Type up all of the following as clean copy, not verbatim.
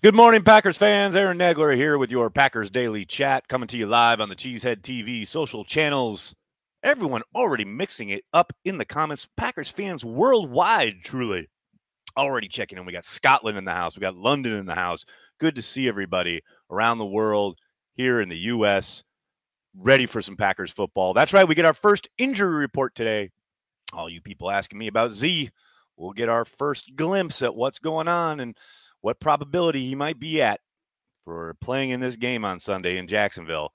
Good morning, Packers fans. Aaron Nagler here with your Packers Daily Chat, coming to you live on the Cheesehead TV social channels. Everyone already mixing it up in the comments. Packers fans worldwide, truly, already checking in. We got Scotland in the house. We got London in the house. Good to see everybody around the world, here in the U.S., ready for some Packers football. That's right. We get our first injury report today. All you people asking me about Z, we'll get our first glimpse at what's going on and what probability he might be at for playing in this game on Sunday in Jacksonville.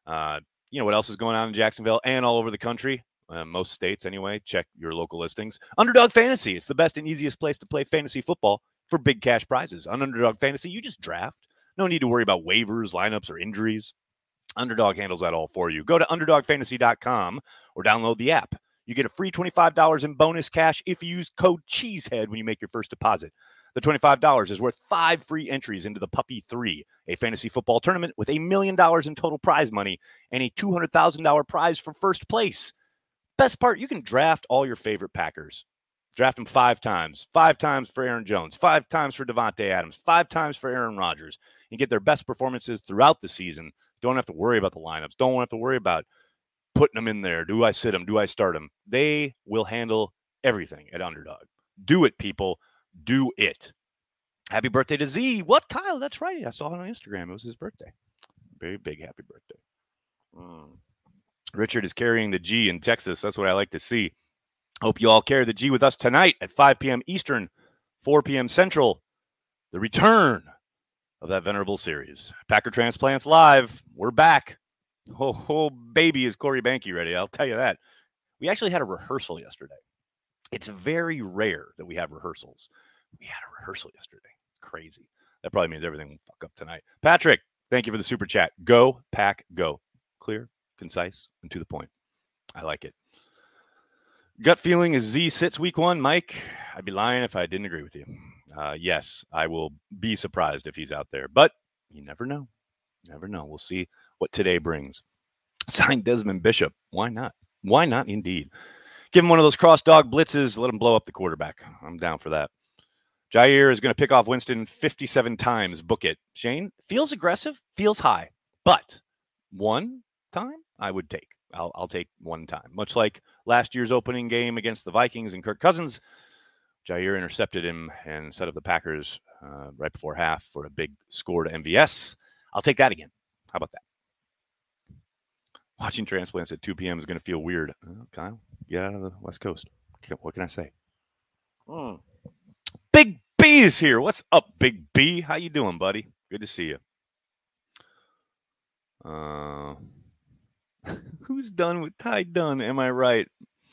What else is going on in Jacksonville and all over the country? Most states, anyway. Check your local listings. Underdog Fantasy. It's the best and easiest place to play fantasy football for big cash prizes. On Underdog Fantasy, you just draft. No need to worry about waivers, lineups, or injuries. Underdog handles that all for you. Go to UnderdogFantasy.com or download the app. You get a free $25 in bonus cash if you use code CHEESEHEAD when you make your first deposit. The $25 is worth 5 free entries into the Puppy 3, a fantasy football tournament with $1 million in total prize money and a $200,000 prize for first place. Best part, you can draft all your favorite Packers. Draft them 5 times. 5 times for Aaron Jones, 5 times for Davante Adams, 5 times for Aaron Rodgers, and get their best performances throughout the season. Don't have to worry about the lineups. Don't have to worry about putting them in there. Do I sit them? Do I start them? They will handle everything at Underdog. Do it, people. Do it. Happy birthday to Z. What, Kyle? That's right. I saw it on Instagram. It was his birthday. Very big happy birthday. Richard is carrying the G in Texas. That's what I like to see. Hope you all carry the G with us tonight at 5 p.m. Eastern, 4 p.m. Central. The return of that venerable series. Packer Transplants Live. We're back. Oh, baby, is Corey Banke ready? I'll tell you that. We actually had a rehearsal yesterday. It's very rare that we have rehearsals. We had a rehearsal yesterday. Crazy. That probably means everything will fuck up tonight. Patrick, thank you for the super chat. Go, Pack, go. Clear, concise, and to the point. I like it. Gut feeling is Z sits week 1. Mike, I'd be lying if I didn't agree with you. Yes, I will be surprised if he's out there. But you never know. Never know. We'll see what today brings. Sign Desmond Bishop. Why not? Why not, indeed? Give him one of those cross dog blitzes. Let him blow up the quarterback. I'm down for that. Jair is going to pick off Winston 57 times. Book it. Shane, feels aggressive, feels high. But one time I would take. I'll take one time. Much like last year's opening game against the Vikings and Kirk Cousins, Jair intercepted him and set up the Packers right before half for a big score to MVS. I'll take that again. How about that? Watching Transplants at 2 p.m. is going to feel weird. Kyle, get out of the West Coast. What can I say? Big B is here. What's up, Big B? How you doing, buddy? Good to see you. Who's done with Ty Dunn? Am I right?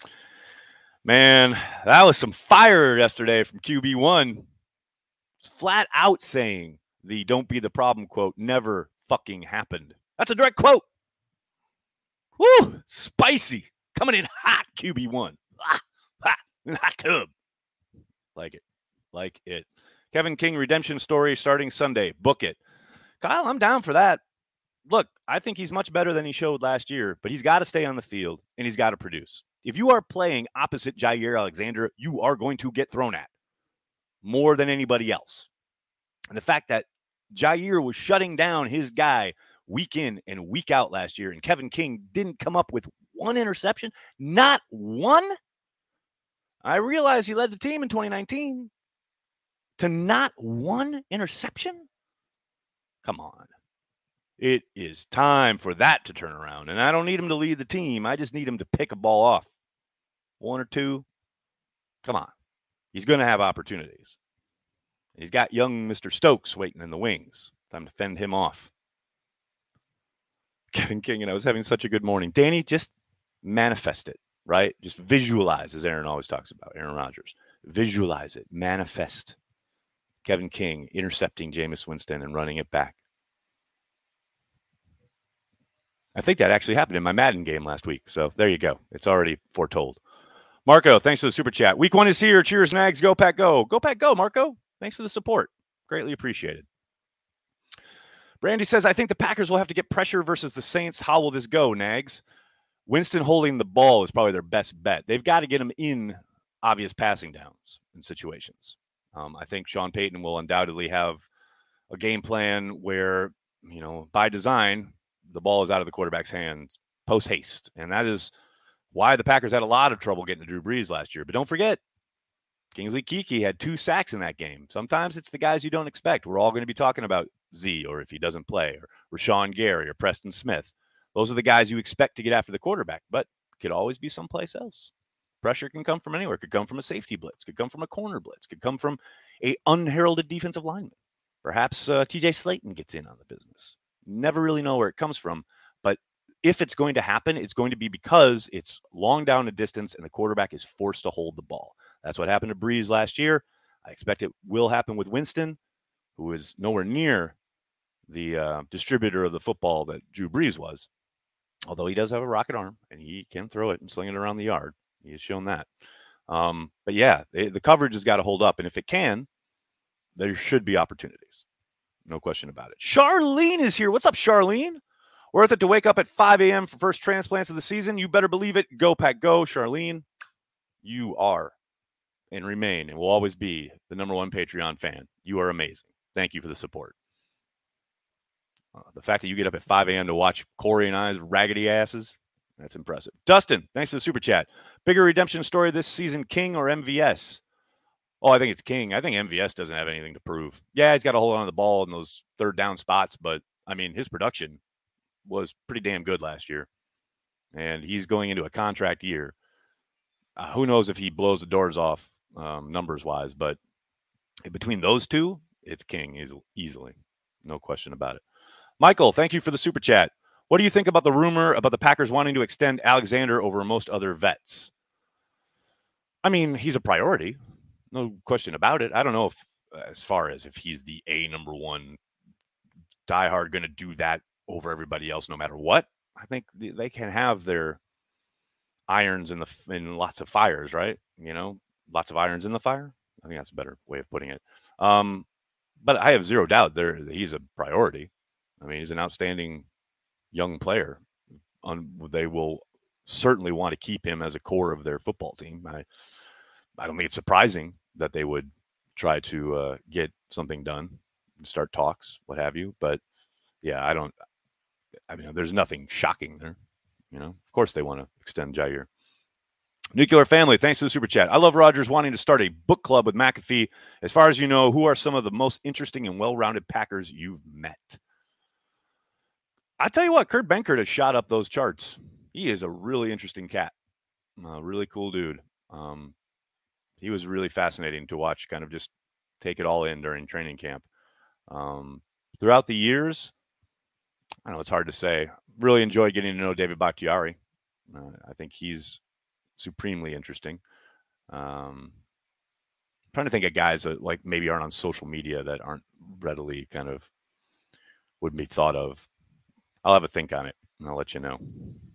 Man, that was some fire yesterday from QB1. It's flat out saying the "don't be the problem" quote never fucking happened. That's a direct quote. Woo! Spicy. Coming in hot, QB1. In the hot tub. Like it. Like it. Kevin King redemption story starting Sunday. Book it. Kyle, I'm down for that. Look, I think he's much better than he showed last year, but he's got to stay on the field, and he's got to produce. If you are playing opposite Jair Alexander, you are going to get thrown at more than anybody else. And the fact that Jair was shutting down his guy week in and week out last year, and Kevin King didn't come up with one interception, not one. I realize he led the team in 2019 to not one interception. Come on. It is time for that to turn around, and I don't need him to lead the team. I just need him to pick a ball off. 1 or 2. Come on. He's going to have opportunities. He's got young Mr. Stokes waiting in the wings. Time to fend him off. Kevin King and I was having such a good morning. Danny, just manifest it, right? Just visualize, as Aaron always talks about, Aaron Rodgers. Visualize it. Manifest. Kevin King intercepting Jameis Winston and running it back. I think that actually happened in my Madden game last week. So there you go. It's already foretold. Marco, thanks for the super chat. Week 1 is here. Cheers, Nags. Go, Pack, go. Go, Pack, go, Marco. Thanks for the support. Greatly appreciated. Brandy says, I think the Packers will have to get pressure versus the Saints. How will this go, Nags? Winston holding the ball is probably their best bet. They've got to get him in obvious passing downs in situations. I think Sean Payton will undoubtedly have a game plan where, by design, the ball is out of the quarterback's hands post haste. And that is why the Packers had a lot of trouble getting to Drew Brees last year. But don't forget, Kingsley Keke had 2 sacks in that game. Sometimes it's the guys you don't expect. We're all going to be talking about Z, or if he doesn't play, or Rashawn Gary, or Preston Smith. Those are the guys you expect to get after the quarterback, but could always be someplace else. Pressure can come from anywhere. It could come from a safety blitz, could come from a corner blitz, could come from a unheralded defensive lineman. Perhaps TJ Slayton gets in on the business. Never really know where it comes from, but if it's going to happen, it's going to be because it's long down a distance and the quarterback is forced to hold the ball. That's what happened to Brees last year. I expect it will happen with Winston, who is nowhere near the distributor of the football that Drew Brees was, although he does have a rocket arm and he can throw it and sling it around the yard. He has shown that. But yeah, the coverage has got to hold up. And if it can, there should be opportunities. No question about it. Charlene is here. What's up, Charlene? Worth it to wake up at 5 a.m. for first transplants of the season? You better believe it. Go, Pack, go. Charlene, you are and remain and will always be the #1 Patreon fan. You are amazing. Thank you for the support. The fact that you get up at 5 a.m. to watch Corey and I's raggedy asses, that's impressive. Dustin, thanks for the super chat. Bigger redemption story this season, King or MVS? Oh, I think it's King. I think MVS doesn't have anything to prove. Yeah, he's got to hold on to the ball in those third down spots, but, I mean, his production was pretty damn good last year, and he's going into a contract year. Who knows if he blows the doors off numbers-wise, but between those two, it's King easily. No question about it. Michael, thank you for the super chat. What do you think about the rumor about the Packers wanting to extend Alexander over most other vets? I mean, he's a priority. No question about it. I don't know if, as far as if he's the #1 diehard going to do that over everybody else no matter what. I think they can have their irons in lots of fires, right? Lots of irons in the fire. I think that's a better way of putting it. But I have zero doubt that he's a priority. I mean, he's an outstanding young player. They will certainly want to keep him as a core of their football team. I don't think it's surprising that they would try to get something done, start talks, what have you. But yeah, there's nothing shocking there. Of course they want to extend Jair. Nuclear Family, thanks for the super chat. I love Rodgers wanting to start a book club with McAfee. As far as you know, who are some of the most interesting and well-rounded Packers you've met? I tell you what, Kurt Benkert has shot up those charts. He is a really interesting cat. A really cool dude. He was really fascinating to watch, kind of just take it all in during training camp. Throughout the years, I know it's hard to say. Really enjoyed getting to know David Bakhtiari. I think he's supremely interesting. Trying to think of guys that like maybe aren't on social media that aren't readily kind of would be thought of. I'll have a think on it and I'll let you know.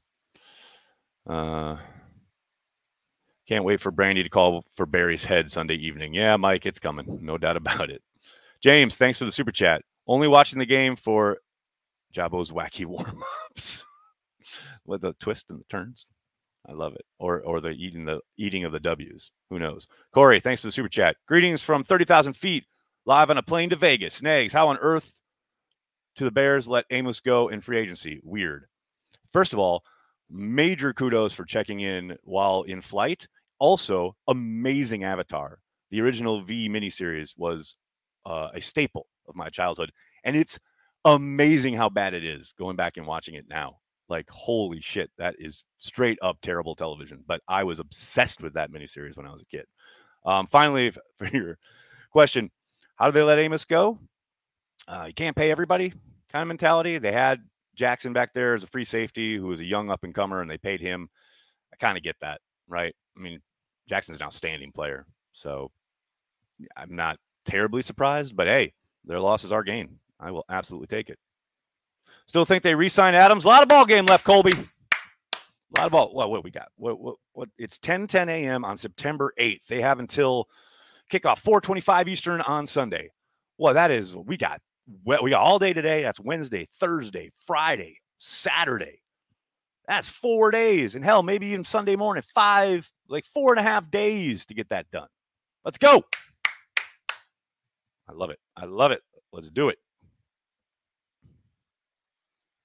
Can't wait for Brandy to call for Barry's head Sunday evening. Yeah, Mike, it's coming. No doubt about it. James, thanks for the super chat. Only watching the game for Jabo's wacky warm-ups with the twist and the turns. I love it. Or the eating of the W's. Who knows? Corey, thanks for the super chat. Greetings from 30,000 feet, live on a plane to Vegas. Snags, how on earth do the Bears let Amos go in free agency? Weird. First of all, major kudos for checking in while in flight. Also, amazing avatar. The original V miniseries was a staple of my childhood. And it's amazing how bad it is going back and watching it now. Like, holy shit, that is straight up terrible television. But I was obsessed with that miniseries when I was a kid. Finally, for your question, how do they let Amos go? You can't pay everybody kind of mentality. They had Jackson back there as a free safety who was a young up-and-comer, and they paid him. I kind of get that, right? I mean, Jackson's an outstanding player, so I'm not terribly surprised. But, hey, their loss is our gain. I will absolutely take it. Still think they re-signed Adams. A lot of ball game left, Colby. A lot of ball. Well, what we got? What? It's 10 a.m. on September 8th. They have until kickoff 4:25 Eastern on Sunday. Well, that is we got all day today. That's Wednesday, Thursday, Friday, Saturday. That's 4 days, and hell, maybe even Sunday morning. 4.5 days to get that done. Let's go. I love it. Let's do it.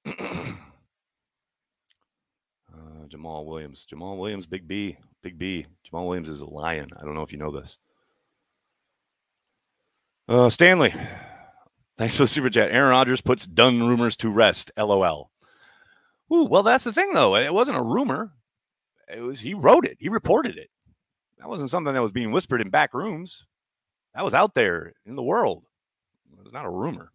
Jamal Williams. Jamal Williams, Big B. Big B. Jamal Williams is a lion. I don't know if you know this. Stanley. Thanks for the super chat. Aaron Rodgers puts done rumors to rest. LOL. Ooh, well, that's the thing, though. It wasn't a rumor. He wrote it. He reported it. That wasn't something that was being whispered in back rooms. That was out there in the world. It was not a rumor.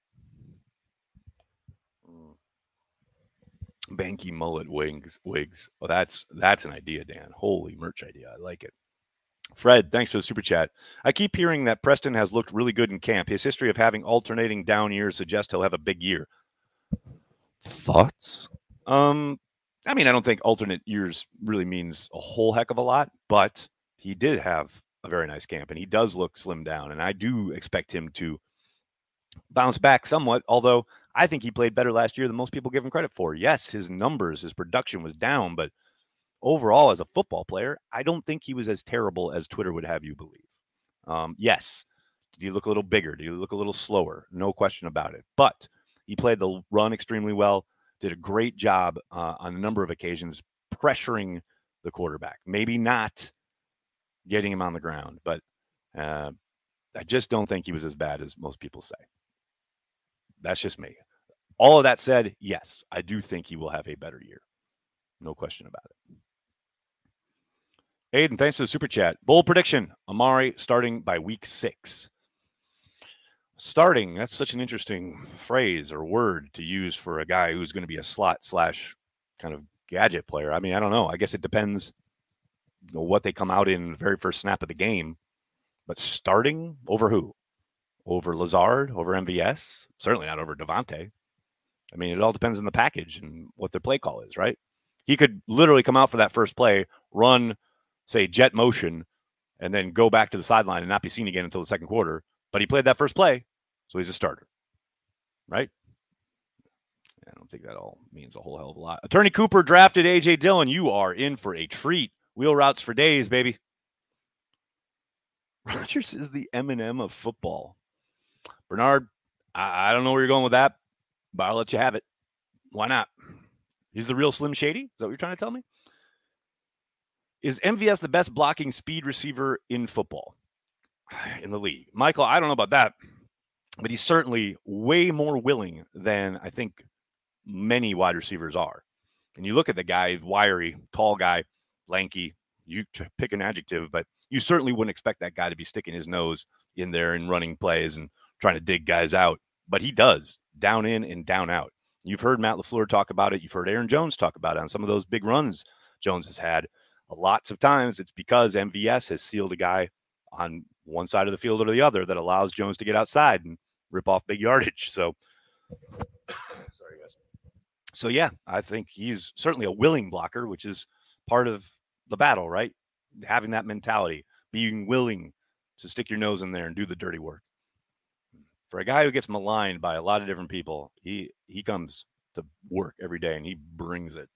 Banky mullet wigs. Well, that's an idea, Dan. Holy merch idea. I like it. Fred, thanks for the super chat. I keep hearing that Preston has looked really good in camp. His history of having alternating down years suggests he'll have a big year. Thoughts? I mean, I don't think alternate years really means a whole heck of a lot, but he did have a very nice camp, and he does look slimmed down, and I do expect him to bounce back somewhat, although I think he played better last year than most people give him credit for. Yes, his numbers, his production was down, but overall, as a football player, I don't think he was as terrible as Twitter would have you believe. Yes, did he look a little bigger? Did he look a little slower? No question about it. But he played the run extremely well, did a great job on a number of occasions pressuring the quarterback. Maybe not getting him on the ground, but I just don't think he was as bad as most people say. That's just me. All of that said, yes, I do think he will have a better year. No question about it. Aiden, thanks for the super chat. Bold prediction, Amari starting by week 6. Starting, that's such an interesting phrase or word to use for a guy who's going to be a slot / kind of gadget player. I mean, I don't know. I guess it depends what they come out in the very first snap of the game. But starting over who? Over Lazard? Over MVS? Certainly not over Devontae. I mean, it all depends on the package and what their play call is, right? He could literally come out for that first play, run, say, jet motion, and then go back to the sideline and not be seen again until the second quarter. But he played that first play, so he's a starter, right? I don't think that all means a whole hell of a lot. Attorney Cooper drafted A.J. Dillon. You are in for a treat. Wheel routes for days, baby. Rodgers is the Eminem of football. Bernard, I don't know where you're going with that, but I'll let you have it. Why not? He's the real Slim Shady? Is that what you're trying to tell me? Is MVS the best blocking speed receiver in football, in the league? Michael, I don't know about that, but he's certainly way more willing than I think many wide receivers are. And you look at the guy, wiry, tall guy, lanky, you pick an adjective, but you certainly wouldn't expect that guy to be sticking his nose in there and running plays and trying to dig guys out. But he does, down in and down out. You've heard Matt LaFleur talk about it. You've heard Aaron Jones talk about it on some of those big runs Jones has had. Lots of times it's because MVS has sealed a guy on one side of the field or the other that allows Jones to get outside and rip off big yardage. So, sorry, guys. So, yeah, I think he's certainly a willing blocker, which is part of the battle, right? Having that mentality, being willing to stick your nose in there and do the dirty work. For a guy who gets maligned by a lot of different people, he comes to work every day and he brings it.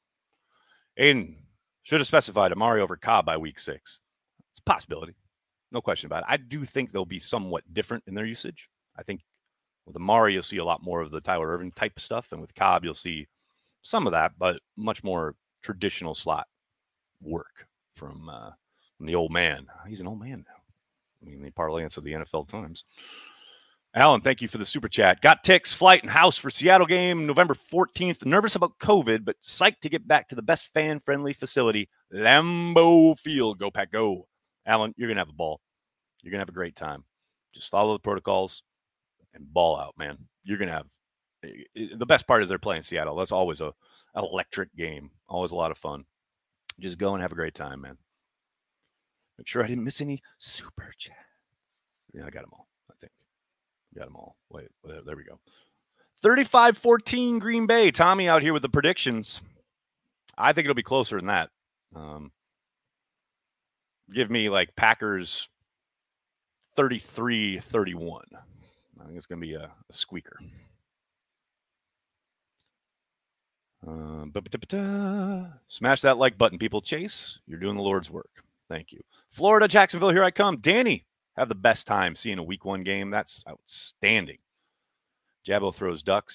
Aiden should have specified Amari over Cobb by week 6. It's a possibility. No question about it. I do think they'll be somewhat different in their usage. I think with Amari, you'll see a lot more of the Tyler Ervin type stuff. And with Cobb, you'll see some of that, but much more traditional slot work from the old man. He's an old man now. I mean, they parlay into the NFL Times. Alan, thank you for the super chat. Got ticks, flight, and house for Seattle game November 14th. Nervous about COVID, but psyched to get back to the best fan-friendly facility, Lambeau Field. Go, Pack, go. Alan, you're going to have a ball. You're going to have a great time. Just follow the protocols and ball out, man. You're going to have – the best part is they're playing Seattle. That's always an electric game. Always a lot of fun. Just go and have a great time, man. Make sure I didn't miss any super chats. Yeah, I got them all, I think. Got them all. Wait, there we go. 35-14 Green Bay. Tommy out here with the predictions. I think it'll be closer than that. Give me like Packers 33-31. I think it's going to be a squeaker. Smash that like button, people. Chase, you're doing the Lord's work. Thank you. Florida, Jacksonville, here I come. Danny, have the best time seeing a week 1 game. That's outstanding. Jabbo throws ducks.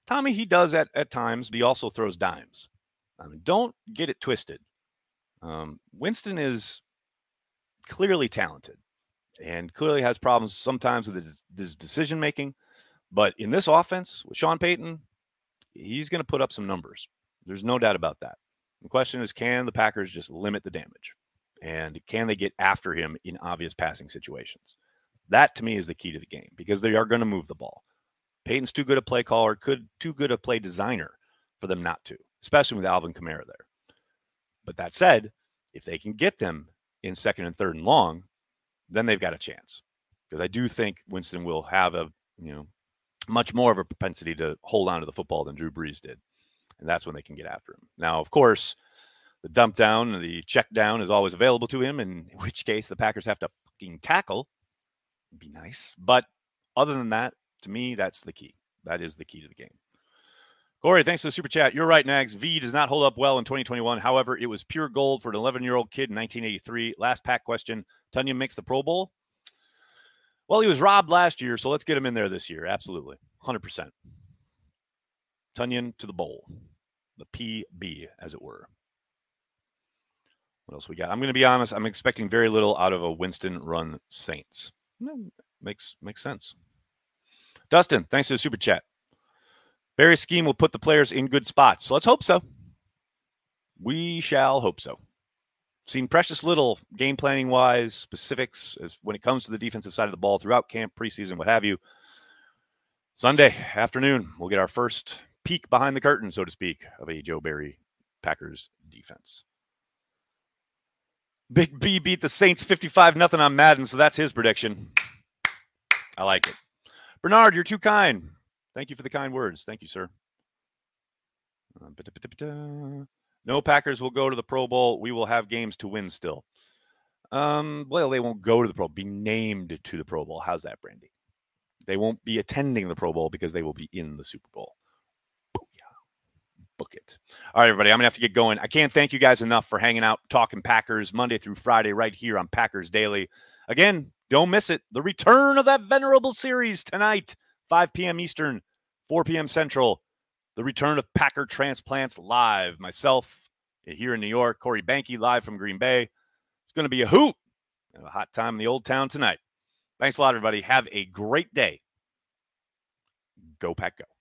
Tommy, he does at times, but he also throws dimes. Don't get it twisted. Winston is clearly talented and clearly has problems sometimes with his decision making. But in this offense with Sean Payton, he's going to put up some numbers. There's no doubt about that. The question is, can the Packers just limit the damage? And can they get after him in obvious passing situations? That, to me, is the key to the game because they are going to move the ball. Peyton's too good a play caller, too good a play designer for them not to, especially with Alvin Kamara there. But that said, if they can get them in second and third and long, then they've got a chance. Because I do think Winston will have much more of a propensity to hold on to the football than Drew Brees did. And that's when they can get after him. Now, of course, the dump down, the check down is always available to him, in which case the Packers have to fucking tackle. It'd be nice. But other than that, to me, that's the key. That is the key to the game. Corey, thanks for the super chat. You're right, Nags. V does not hold up well in 2021. However, it was pure gold for an 11-year-old kid in 1983. Last pack question. Tonyan makes the Pro Bowl? Well, he was robbed last year, so let's get him in there this year. Absolutely. 100%. Tonyan to the bowl. The PB, as it were. What else we got? I'm going to be honest. I'm expecting very little out of a Winston-run Saints. Makes sense. Dustin, thanks for the super chat. Barry's scheme will put the players in good spots. So let's hope so. We shall hope so. Seen precious little game planning wise, specifics as when it comes to the defensive side of the ball throughout camp, preseason, what have you. Sunday afternoon, we'll get our first peek behind the curtain, so to speak, of a Joe Barry Packers defense. Big B beat the Saints 55-0 on Madden, so that's his prediction. I like it. Bernard, you're too kind. Thank you for the kind words. Thank you, sir. No Packers will go to the Pro Bowl. We will have games to win still. Well, they won't go to the Pro Bowl, be named to the Pro Bowl. How's that, Brandy? They won't be attending the Pro Bowl because they will be in the Super Bowl. Booyah. Book it. All right, everybody, I'm going to have to get going. I can't thank you guys enough for hanging out, talking Packers Monday through Friday right here on Packers Daily. Again, don't miss it. The return of that venerable series tonight, 5 p.m. Eastern, 4 p.m. Central. The return of Packer Transplants live. Myself here in New York, Corey Banke live from Green Bay. It's going to be a hoot and a hot time in the Old Town tonight. Thanks a lot, everybody. Have a great day. Go Pack Go.